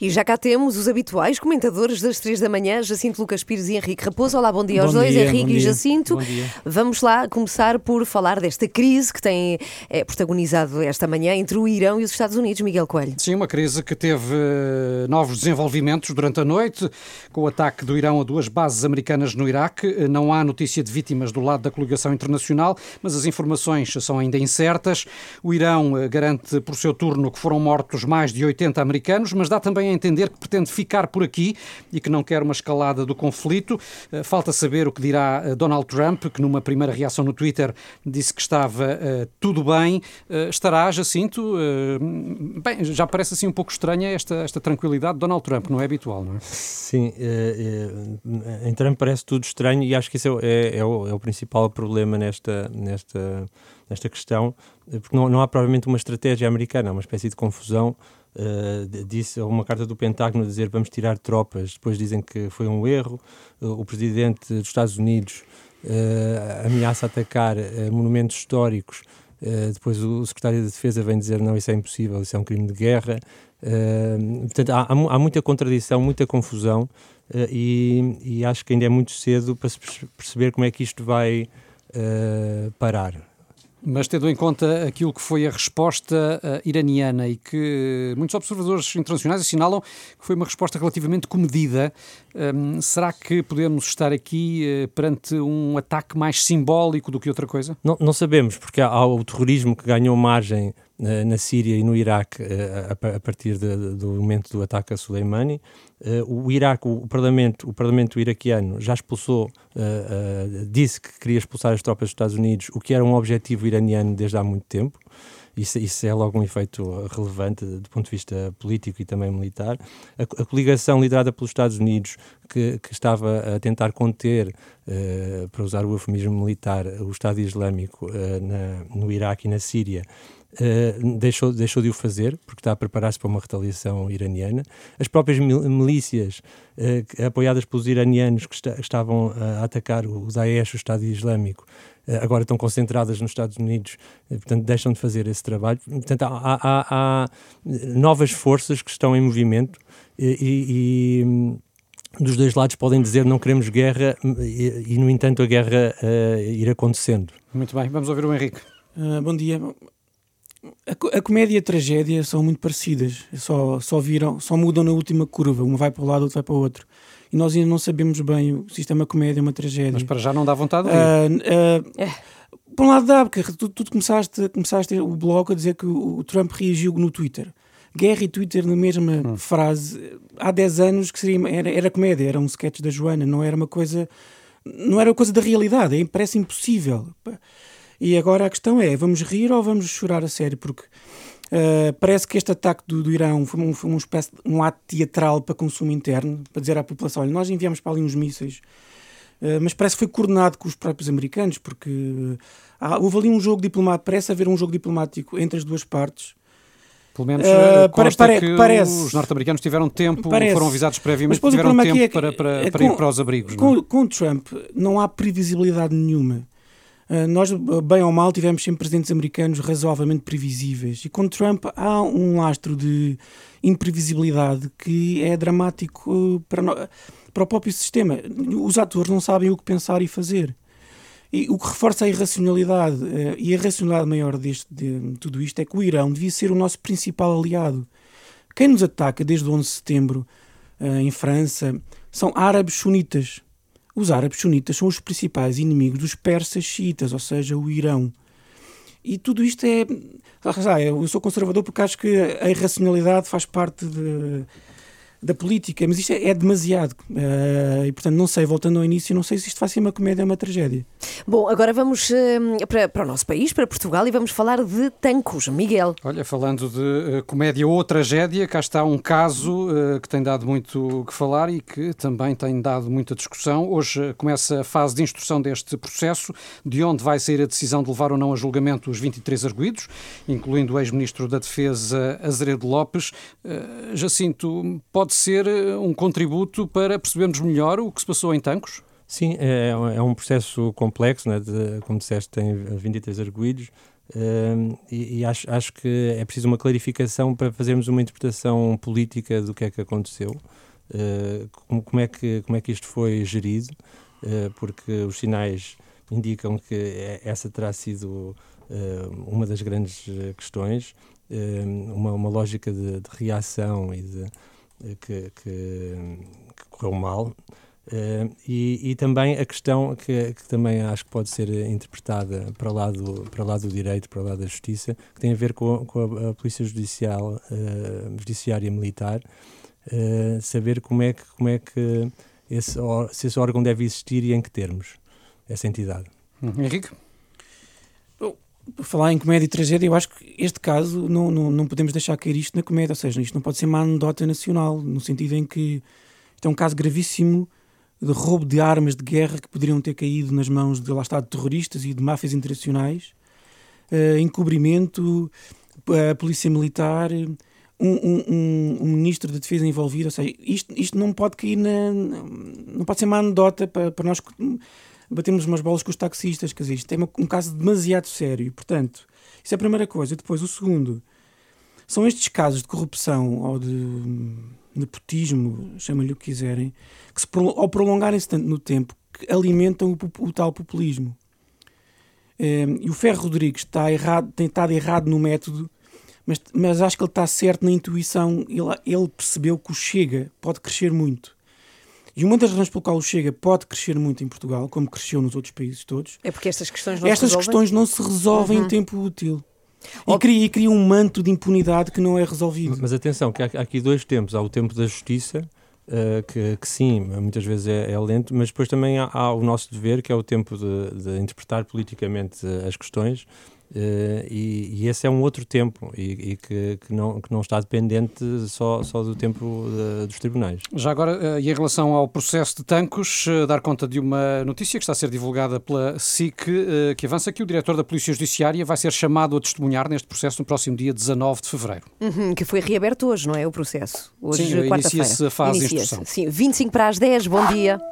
E já cá temos os habituais comentadores das 3 da manhã, Jacinto Lucas Pires e Henrique Raposo. Olá, bom dia aos dois, Henrique e Jacinto. Vamos lá começar por falar desta crise que tem protagonizado esta manhã entre o Irão e os Estados Unidos, Miguel Coelho. Sim, uma crise que teve novos desenvolvimentos durante a noite, com o ataque do Irão a 2 bases americanas no Iraque. Não há notícia de vítimas do lado da coligação internacional, mas as informações são ainda incertas. O Irão garante por seu turno que foram mortos mais de 80 americanos, mas dá também a entender que pretende ficar por aqui e que não quer uma escalada do conflito. Falta saber o que dirá Donald Trump, que numa primeira reação no Twitter disse que estava tudo bem. Estará, Jacinto? Bem, já parece assim um pouco estranha esta tranquilidade de Donald Trump, não é habitual, não é? Sim, em Trump parece tudo estranho e acho que isso é o principal problema nesta questão, porque não há provavelmente uma estratégia americana, há uma espécie de confusão. Disse uma carta do Pentágono a dizer vamos tirar tropas, depois dizem que foi um erro. O presidente dos Estados Unidos ameaça atacar monumentos históricos, depois o secretário de Defesa vem dizer não, isso é impossível, isso é um crime de guerra. Portanto, há muita contradição, muita confusão, e acho que ainda é muito cedo para se perceber como é que isto vai parar. Mas tendo em conta aquilo que foi a resposta iraniana e que muitos observadores internacionais assinalam que foi uma resposta relativamente comedida, será que podemos estar aqui perante um ataque mais simbólico do que outra coisa? Não sabemos, porque há o terrorismo que ganhou margem na Síria e no Iraque a partir do momento do ataque a Soleimani. O Iraque, o parlamento iraquiano já expulsou, disse que queria expulsar as tropas dos Estados Unidos, o que era um objetivo iraniano desde há muito tempo. Isso é logo um efeito relevante do ponto de vista político e também militar. A coligação liderada pelos Estados Unidos, que estava a tentar conter, para usar o eufemismo militar, o Estado Islâmico no Iraque e na Síria, deixou de o fazer, porque está a preparar-se para uma retaliação iraniana. As próprias milícias apoiadas pelos iranianos que estavam a atacar o Daesh, o Estado Islâmico, agora estão concentradas nos Estados Unidos, portanto deixam de fazer esse trabalho. Portanto, há novas forças que estão em movimento e dos dois lados podem dizer não queremos guerra e no entanto a guerra ir acontecendo. Muito bem, vamos ouvir o Henrique. Bom dia. A comédia e a tragédia são muito parecidas, só mudam na última curva, uma vai para um lado, outra vai para o outro. E nós ainda não sabemos bem se isto é uma comédia ou uma tragédia. Mas para já não dá vontade de rir. Por um lado dá, porque tu começaste o blog a dizer que o Trump reagiu no Twitter. Guerra e Twitter na mesma frase. Há 10 anos que era comédia, era um sketch da Joana, não era coisa da realidade, parece impossível. E agora a questão é, vamos rir ou vamos chorar a sério? Porque parece que este ataque do Irão foi uma espécie de um ato teatral para consumo interno, para dizer à população, olha, nós enviamos para ali uns mísseis, mas parece que foi coordenado com os próprios americanos, porque houve ali um jogo diplomático, parece haver um jogo diplomático entre as duas partes. Pelo menos consta que os norte-americanos tiveram tempo, foram avisados previamente, mas tiveram tempo para ir para os abrigos. Com Trump não há previsibilidade nenhuma. Nós, bem ou mal, tivemos sempre presidentes americanos razoavelmente previsíveis. E com Trump há um lastro de imprevisibilidade que é dramático para o próprio sistema. Os atores não sabem o que pensar e fazer. E o que reforça a irracionalidade e a racionalidade maior de tudo isto é que o Irão devia ser o nosso principal aliado. Quem nos ataca desde o 11 de setembro em França são árabes sunitas. Os árabes sunitas são os principais inimigos dos persas xiitas, ou seja, o Irão. E tudo isto eu sou conservador porque acho que a irracionalidade faz parte da política, mas isto é demasiado. E, portanto, não sei, voltando ao início, não sei se isto vai ser uma comédia ou uma tragédia. Bom, agora vamos para o nosso país, para Portugal, e vamos falar de Tancos. Miguel. Olha, falando de comédia ou tragédia, cá está um caso que tem dado muito que falar e que também tem dado muita discussão. Hoje começa a fase de instrução deste processo, de onde vai sair a decisão de levar ou não a julgamento os 23 arguidos, incluindo o ex-ministro da Defesa, Azeredo Lopes. Jacinto, pode ser um contributo para percebermos melhor o que se passou em Tancos? Sim, é um processo complexo, né? Como disseste, tem 23 arguidos. E acho que é preciso uma clarificação para fazermos uma interpretação política do que é que aconteceu, como é que isto foi gerido, porque os sinais indicam que essa terá sido uma das grandes questões, uma lógica de reação e que correu mal. E também a questão que também acho que pode ser interpretada para lá do direito, para lá da justiça, que tem a ver com a Polícia Judiciária Militar, saber como é que se esse órgão deve existir e em que termos, essa entidade. Henrique? Por falar em comédia e tragédia, eu acho que este caso não podemos deixar cair isto na comédia, ou seja, isto não pode ser uma anedota nacional, no sentido em que isto é um caso gravíssimo de roubo de armas de guerra que poderiam ter caído nas mãos de terroristas e de máfias internacionais, encobrimento, a polícia militar, um ministro da Defesa envolvido, ou seja, isto não pode cair não pode ser uma anedota para nós batemos umas bolas com os taxistas, quer dizer, isto é um caso demasiado sério, portanto, isso é a primeira coisa. Depois, o segundo, são estes casos de corrupção ou de nepotismo, chamem-lhe o que quiserem, que ao prolongarem-se tanto no tempo, que alimentam o tal populismo. E o Ferro Rodrigues tem estado errado no método, mas acho que ele está certo na intuição. Ele percebeu que o Chega pode crescer muito. E uma das razões pelo qual o Chega pode crescer muito em Portugal, como cresceu nos outros países todos, é porque estas questões não se resolvem em tempo útil. E cria um manto de impunidade que não é resolvido. Mas atenção, que há aqui dois tempos. Há o tempo da justiça, que sim, muitas vezes é lento, mas depois também há o nosso dever, que é o tempo de interpretar politicamente as questões, e esse é um outro tempo e que não está dependente só do tempo dos tribunais. Já agora, e em relação ao processo de Tancos, dar conta de uma notícia que está a ser divulgada pela SIC, que avança que o diretor da Polícia Judiciária vai ser chamado a testemunhar neste processo no próximo dia 19 de fevereiro. Que foi reaberto hoje, não é? O processo. Hoje, sim, quarta-feira. Inicia-se a fase de instrução. Sim, 25 para as 10, bom dia.